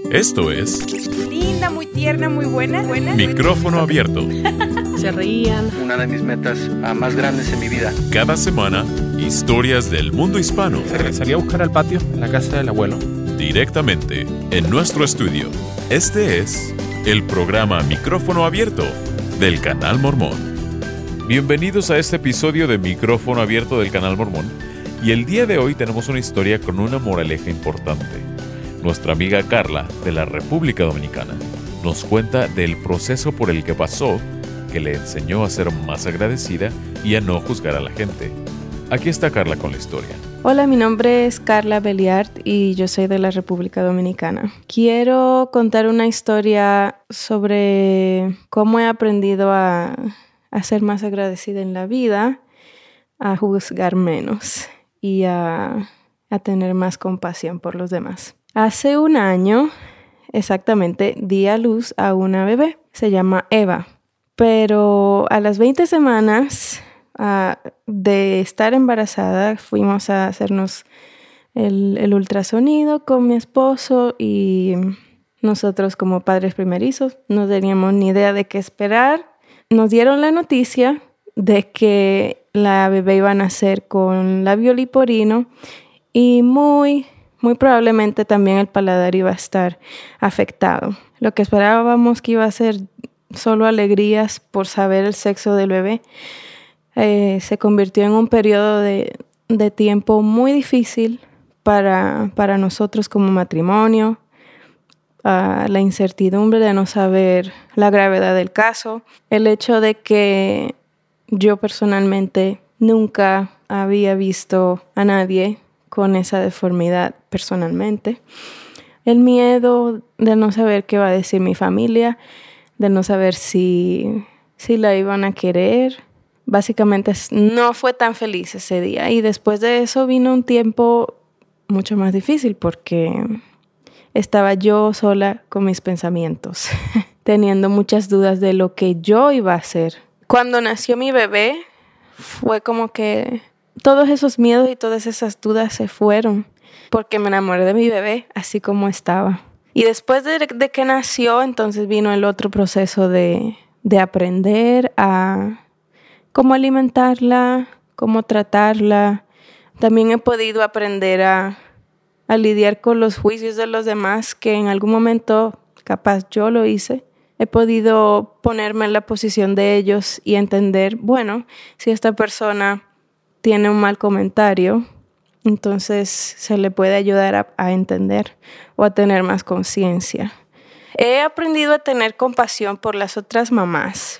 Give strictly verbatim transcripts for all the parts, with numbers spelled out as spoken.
Esto es linda, muy tierna, muy buena, buena. Micrófono Abierto. Se rían. Una de mis metas uh, más grandes en mi vida. Cada semana, historias del mundo hispano. Se regresaría a buscar al patio en la casa del abuelo. Directamente en nuestro estudio. Este es el programa Micrófono Abierto del Canal Mormón. Bienvenidos a este episodio de Micrófono Abierto del Canal Mormón. Y el día de hoy tenemos una historia con una moraleja importante. Nuestra amiga Carla, de la República Dominicana, nos cuenta del proceso por el que pasó, que le enseñó a ser más agradecida y a no juzgar a la gente. Aquí está Carla con la historia. Hola, mi nombre es Carla Beliard y yo soy de la República Dominicana. Quiero contar una historia sobre cómo he aprendido a, a ser más agradecida en la vida, a juzgar menos y a, a tener más compasión por los demás. Hace un año, exactamente, di a luz a una bebé. Se llama Eva. Pero a las veinte semanas uh, de estar embarazada, fuimos a hacernos el, el ultrasonido con mi esposo y nosotros como padres primerizos no teníamos ni idea de qué esperar. Nos dieron la noticia de que la bebé iba a nacer con labio leporino y muy... Muy probablemente también el paladar iba a estar afectado. Lo que esperábamos que iba a ser solo alegrías por saber el sexo del bebé, eh, se convirtió en un periodo de, de tiempo muy difícil para, para nosotros como matrimonio. Uh, la incertidumbre de no saber la gravedad del caso. El hecho de que yo personalmente nunca había visto a nadie con esa deformidad personalmente. El miedo de no saber qué va a decir mi familia, de no saber si, si la iban a querer. Básicamente no fue tan feliz ese día. Y después de eso vino un tiempo mucho más difícil porque estaba yo sola con mis pensamientos, teniendo muchas dudas de lo que yo iba a hacer. Cuando nació mi bebé, fue como que todos esos miedos y todas esas dudas se fueron porque me enamoré de mi bebé así como estaba. Y después de, de que nació, entonces vino el otro proceso de, de aprender a cómo alimentarla, cómo tratarla. También he podido aprender a, a lidiar con los juicios de los demás, que en algún momento capaz yo lo hice. He podido ponerme en la posición de ellos y entender, bueno, si esta persona tiene un mal comentario, entonces se le puede ayudar a, a entender o a tener más conciencia. He aprendido a tener compasión por las otras mamás,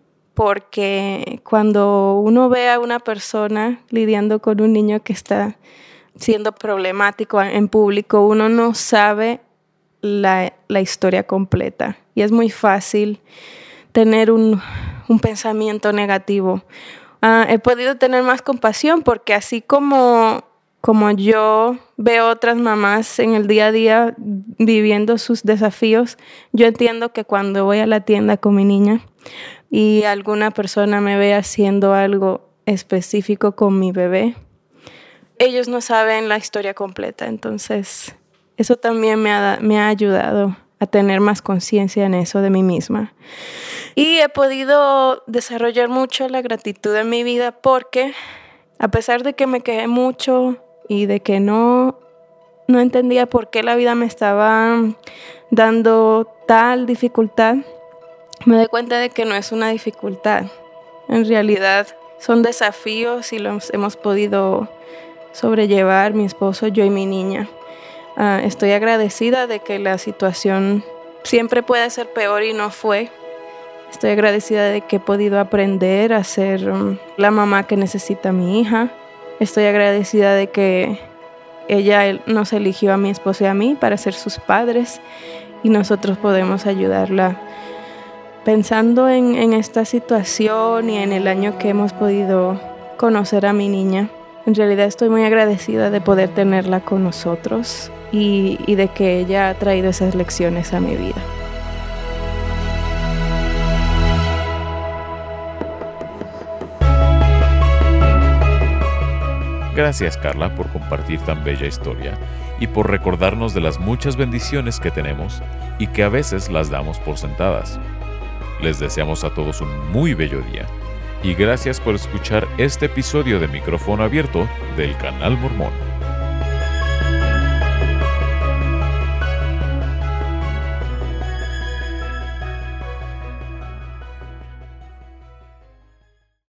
porque cuando uno ve a una persona lidiando con un niño que está siendo problemático en público, uno no sabe la, la historia completa y es muy fácil tener un, un pensamiento negativo. Uh, he podido tener más compasión porque así como, como yo veo otras mamás en el día a día viviendo sus desafíos, yo entiendo que cuando voy a la tienda con mi niña y alguna persona me ve haciendo algo específico con mi bebé, ellos no saben la historia completa. Entonces, eso también me ha, me ha ayudado a tener más conciencia en eso de mí misma. Y he podido desarrollar mucho la gratitud en mi vida porque a pesar de que me quejé mucho y de que no, no entendía por qué la vida me estaba dando tal dificultad, me doy cuenta de que no es una dificultad. En realidad son desafíos y los hemos podido sobrellevar mi esposo, yo y mi niña. Uh, estoy agradecida de que la situación siempre puede ser peor y no fue. Estoy agradecida de que he podido aprender a ser um, la mamá que necesita mi hija. Estoy agradecida de que ella nos eligió a mi esposo y a mí para ser sus padres y nosotros podemos ayudarla. Pensando en, en esta situación y en el año que hemos podido conocer a mi niña, en realidad estoy muy agradecida de poder tenerla con nosotros y, y de que ella ha traído esas lecciones a mi vida. Gracias, Carla, por compartir tan bella historia y por recordarnos de las muchas bendiciones que tenemos y que a veces las damos por sentadas. Les deseamos a todos un muy bello día y gracias por escuchar este episodio de Micrófono Abierto del Canal Mormón.